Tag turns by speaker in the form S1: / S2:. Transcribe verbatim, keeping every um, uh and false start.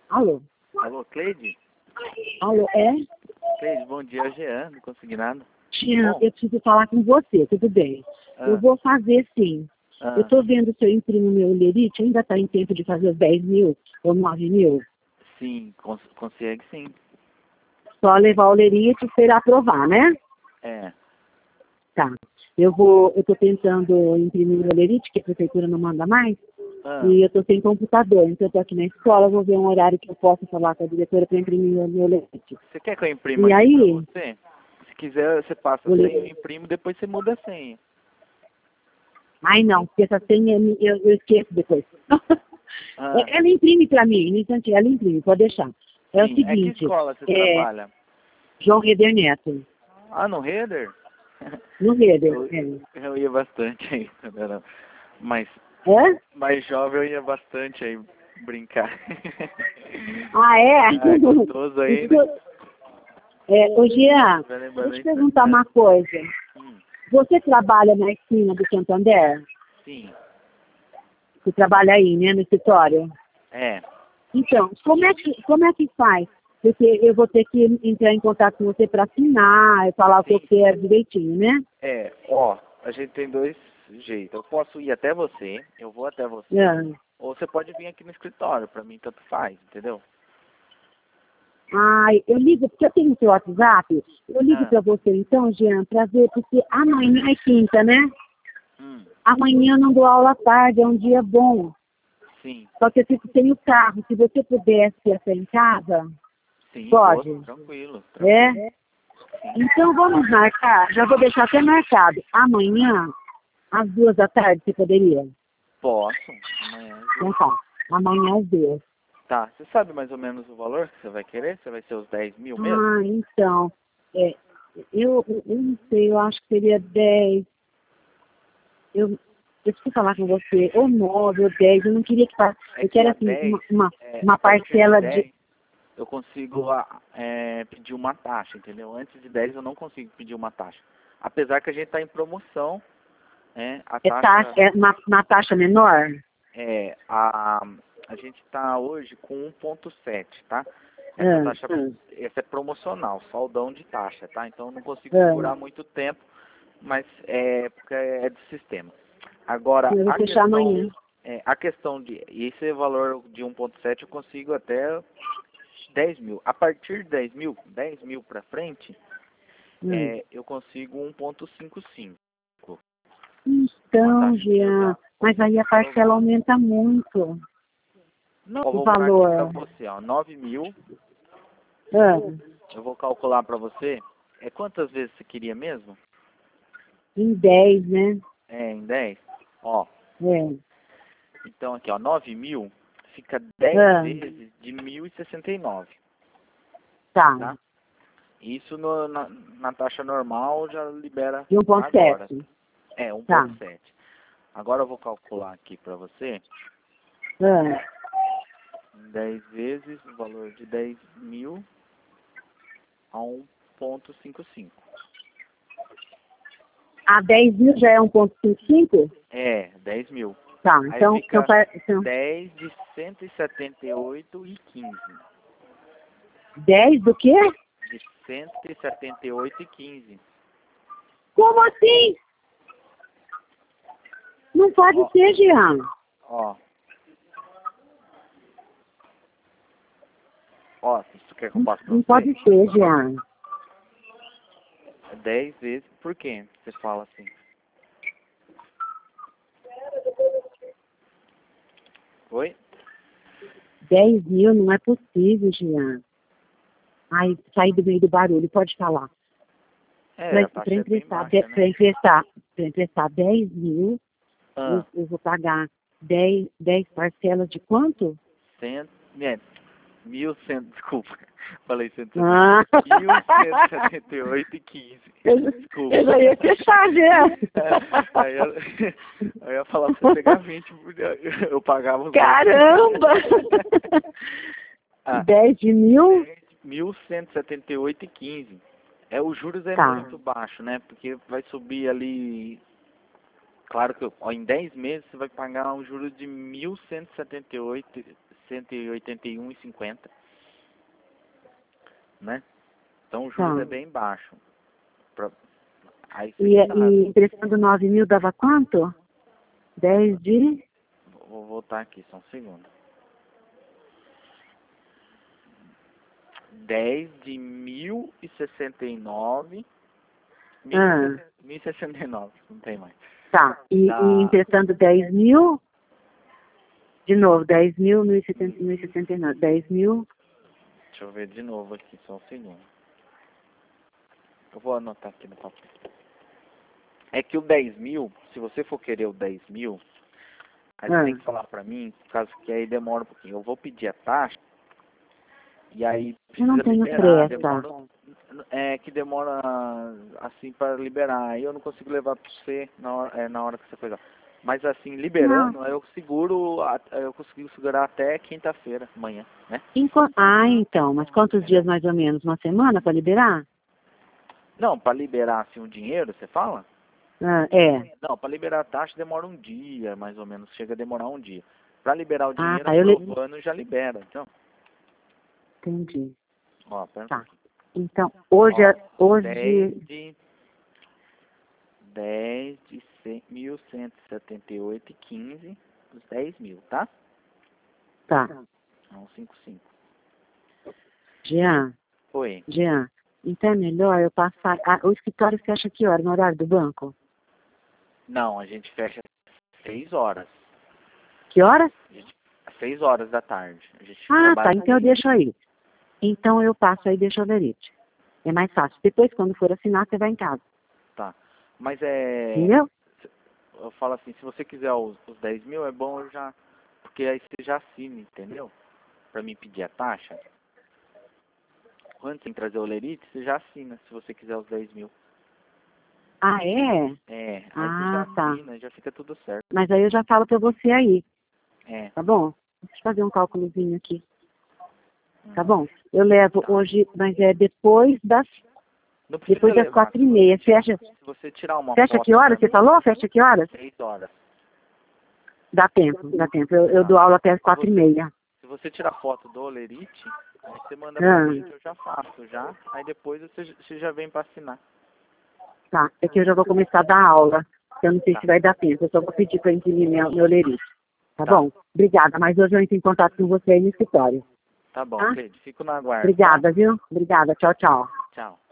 S1: Alô?
S2: Alô, Cleide?
S1: Alô, é?
S2: Cleide, bom dia, é o Jean, do Consignado.
S1: Jean,
S2: Bom.
S1: eu preciso falar com você, tudo bem?
S2: Ah,
S1: Eu vou fazer sim.
S2: ah,
S1: Eu tô vendo se eu imprimo meu lerite, ainda tá em tempo de fazer os dez mil ou nove mil.
S2: sim, cons consegue sim.
S1: Só levar o lerite e esperar aprovar, né?
S2: É.
S1: Tá. Eu vou, eu tô tentando imprimir meu lerite, que a prefeitura não manda mais,
S2: Ah,
S1: e eu tô sem computador, então eu tô aqui na escola, vou ver um horário que eu posso falar com a diretora para imprimir meu, meu lerite.
S2: você quer que eu imprima
S1: E
S2: aqui pra
S1: aí,
S2: você? Se quiser, você passa a
S1: o
S2: senha, eu
S1: le-
S2: imprimo, depois você muda a senha.
S1: ai não, porque essa senha eu, eu esqueço depois.
S2: Ah,
S1: Ela imprime para mim, no instantinho, ela imprime, pode deixar. É o
S2: sim. É que
S1: seguinte,
S2: escola você
S1: é
S2: trabalha?
S1: João Reder Neto,
S2: Ah, no Header?
S1: no Reder.
S2: Eu,
S1: É?
S2: eu ia bastante aí, quando era mais,
S1: É?
S2: mais jovem, eu ia bastante aí brincar.
S1: Ah, é?
S2: Ah, é gostoso aí, né?
S1: É, ô Jean,
S2: Vai
S1: deixa
S2: lembrando
S1: eu te
S2: aí.
S1: perguntar uma coisa.
S2: Hum,
S1: Você trabalha na esquina do Santander?
S2: sim,
S1: Você trabalha aí, né, no escritório?
S2: é.
S1: Então, como é que, como é que faz? Porque eu vou ter que entrar em contato com você para assinar, e falar o que eu
S2: Sim,
S1: quero direitinho, né?
S2: é, ó, a gente tem dois jeitos. Eu posso ir até você, eu vou até você,
S1: É.
S2: ou você pode vir aqui no escritório, pra mim tanto faz, entendeu?
S1: Ai, eu ligo, porque eu tenho o seu WhatsApp, eu ligo
S2: Ah,
S1: para você então, Jean, para ver, porque amanhã é quinta, né?
S2: hum,
S1: Amanhã eu não dou aula à tarde, é um dia bom.
S2: sim,
S1: Só que eu fico sem o carro, se você pudesse até em casa,
S2: sim, vou,
S1: pode?
S2: tranquilo,
S1: É?
S2: tranquilo, sim.
S1: Então vamos marcar, já vou deixar até marcado. Amanhã, às duas da tarde, você poderia?
S2: Posso, amanhã às
S1: Então
S2: duas.
S1: tá, amanhã às duas.
S2: Tá, você sabe mais ou menos o valor que você vai querer? Você vai ser os dez mil mesmo?
S1: Ah, então, é, eu, eu não sei, eu acho que seria dez. Eu, eu preciso falar com você, ou nove, ou dez, eu não queria que passe.
S2: É
S1: Eu
S2: que
S1: quero
S2: a
S1: assim, uma,
S2: dez,
S1: uma,
S2: é, a
S1: uma
S2: partir de
S1: parcela de.
S2: dez eu consigo ah, é, pedir uma taxa, entendeu? Antes de dez eu não consigo pedir uma taxa. Apesar que a gente está em promoção, né? A
S1: É, taxa,
S2: taxa
S1: é uma, uma taxa menor?
S2: é a a gente está hoje com um ponto sete, tá? Essa
S1: Ah,
S2: taxa essa é promocional, saldão de taxa, tá? Então eu não consigo segurar
S1: ah.
S2: muito tempo, mas é porque é do sistema. Agora
S1: Eu vou
S2: a
S1: fechar
S2: questão
S1: amanhã.
S2: é, a questão de esse valor de um ponto sete eu consigo até dez mil. A partir de dez mil, dez mil para frente,
S1: Hum.
S2: é, eu consigo um ponto cinquenta e cinco. Uma
S1: Então,
S2: taxa que já
S1: Jean,
S2: está
S1: mas aí a parcela
S2: aprovada.
S1: aumenta muito
S2: Não, eu
S1: o
S2: vou pôr aqui para
S1: valor.
S2: você, ó, nove mil.
S1: Ah,
S2: Eu vou calcular para você. É quantas vezes você queria mesmo?
S1: em dez, né?
S2: É, em dez. Ó,
S1: É.
S2: então aqui, ó, nove mil fica dez
S1: Ah,
S2: vezes de mil e sessenta e nove,
S1: tá.
S2: tá? Isso no, na, na taxa normal já libera
S1: De um ponto
S2: agora.
S1: sete.
S2: É, um
S1: Tá.
S2: ponto sete. Agora eu vou calcular aqui para você.
S1: Ah.
S2: dez vezes o valor de dez mil a um ponto cinquenta e cinco.
S1: A dez mil já é um ponto cinquenta e cinco?
S2: É, dez mil.
S1: Tá,
S2: Aí
S1: então, então,
S2: fica
S1: pa- então
S2: dez de cento e setenta e oito e quinze.
S1: dez do quê?
S2: De cento e setenta e oito e quinze.
S1: Como assim? Não pode
S2: Ó,
S1: ser, Jean.
S2: ó. Ó, se você quer que eu
S1: Não,
S2: passe pra
S1: não
S2: você,
S1: pode ser, Jean.
S2: é dez vezes. Por quê? Você fala assim. Oi?
S1: dez mil não é possível, Jean. Ai, saí do meio do barulho, pode falar.
S2: É, a
S1: Para
S2: taxa é bem
S1: emprestar,
S2: baixa, né?
S1: para emprestar, para emprestar dez mil, eu,
S2: Ah,
S1: eu vou pagar dez, dez parcelas de quanto?
S2: cem, é, mil cem, desculpa. Falei cento e setenta.
S1: Ah,
S2: mil cento e setenta e oito e quinze.
S1: eu,
S2: Desculpa.
S1: eu já ia fechar, Jean.
S2: Aí eu, eu ia falar pra você pegar vinte, porque eu, eu pagava os
S1: Caramba!
S2: outros. Ah,
S1: dez de mil?
S2: mil cento e setenta e oito e quinze. É, os juros é
S1: Tá.
S2: muito baixo, né? Porque vai subir ali. Claro que ó, em dez meses você vai pagar um juros de mil cento e setenta e oito, cento e oitenta e um e cinquenta, né? Então o juros
S1: Tá.
S2: é bem baixo. Pra... Aí você
S1: E,
S2: sabe.
S1: e emprestando nove mil dava quanto? dez de...
S2: Vou voltar aqui, só um segundo. dez de mil e sessenta e nove.
S1: Ah,
S2: mil e sessenta e nove, não tem mais.
S1: tá. E,
S2: Dá...
S1: e emprestando dez mil... De novo, dez mil, mil e sessenta e nove. dez mil...
S2: Deixa eu ver de novo aqui, só um segundo. Eu vou anotar aqui no papel. É que o dez mil, se você for querer o dez mil, aí você
S1: Ah.
S2: tem que falar pra mim, por causa que aí demora um pouquinho. Eu vou pedir a taxa, e aí
S1: Eu não
S2: precisa
S1: tenho
S2: liberar.
S1: pressa.
S2: Demora, é que demora assim para liberar. Aí eu não consigo levar pra você na hora, é, na hora que você coisa. Mas assim, liberando,
S1: Não.
S2: eu seguro, a- eu consigo segurar até quinta-feira, amanhã, né?
S1: Enqu- Ah, então. Mas quantos dias mais ou menos? Uma semana para liberar?
S2: Não, para liberar assim o dinheiro, você fala?
S1: Ah, é.
S2: Não, para liberar a taxa demora um dia, mais ou menos, chega a demorar um dia. Para liberar o
S1: Ah,
S2: dinheiro,
S1: tá. Eu le...
S2: aprovando já libera. Então,
S1: Entendi.
S2: ó, pera um
S1: Tá.
S2: pouquinho.
S1: Então, hoje...
S2: Ó,
S1: é- hoje...
S2: dez de dez de cem mil cento e setenta e oito e quinze, os dez mil, tá?
S1: Tá.
S2: Não, cinco cinco.
S1: Jean,
S2: Oi.
S1: Jean, então é melhor eu passar... Ah, o escritório fecha que hora? No horário do banco?
S2: Não, a gente fecha às seis horas.
S1: Que horas?
S2: A gente, às seis horas da tarde. A gente
S1: Ah,
S2: trabalha.
S1: tá. Então eu deixo aí. Então eu passo aí e deixo o lerite. É mais fácil. Depois, quando for assinar, você vai em casa.
S2: Tá. Mas é...
S1: Entendeu?
S2: Eu falo assim, se você quiser os, os dez mil, é bom eu já... Porque aí você já assina, entendeu? Pra mim pedir a taxa. Quando tem que trazer o lerite, você já assina, se você quiser os dez mil.
S1: Ah, é?
S2: É, aí
S1: Ah,
S2: você já
S1: tá.
S2: assina, já fica tudo certo.
S1: Mas aí eu já falo pra você aí,
S2: É.
S1: tá bom? Deixa eu fazer um cálculozinho aqui. Tá
S2: Hum.
S1: bom? Eu levo
S2: Tá.
S1: hoje, mas é depois das,
S2: Não precisa
S1: depois das
S2: levar.
S1: quatro e meia. Fecha,
S2: Se você tirar uma
S1: fecha
S2: foto
S1: que horas?
S2: pra
S1: Você falou? Fecha que horas?
S2: seis horas.
S1: Dá tempo, dá tempo. Eu, eu
S2: Tá.
S1: dou aula até as quatro e meia.
S2: Se você tirar foto do lerite, aí você manda
S1: Ah.
S2: pra mim que eu já faço, já. Aí depois você, você já vem pra assinar.
S1: Tá, é que eu já vou começar a dar aula. Eu não sei
S2: Tá.
S1: se vai dar tempo. Eu só vou pedir pra imprimir meu, meu lerite. Tá,
S2: Tá.
S1: bom? Obrigada. Mas hoje eu entro em contato com você aí no escritório.
S2: Tá bom,
S1: Tá?
S2: Cleide. Fico no aguardo.
S1: Obrigada, viu? Obrigada. Tchau, tchau.
S2: Tá? Tchau.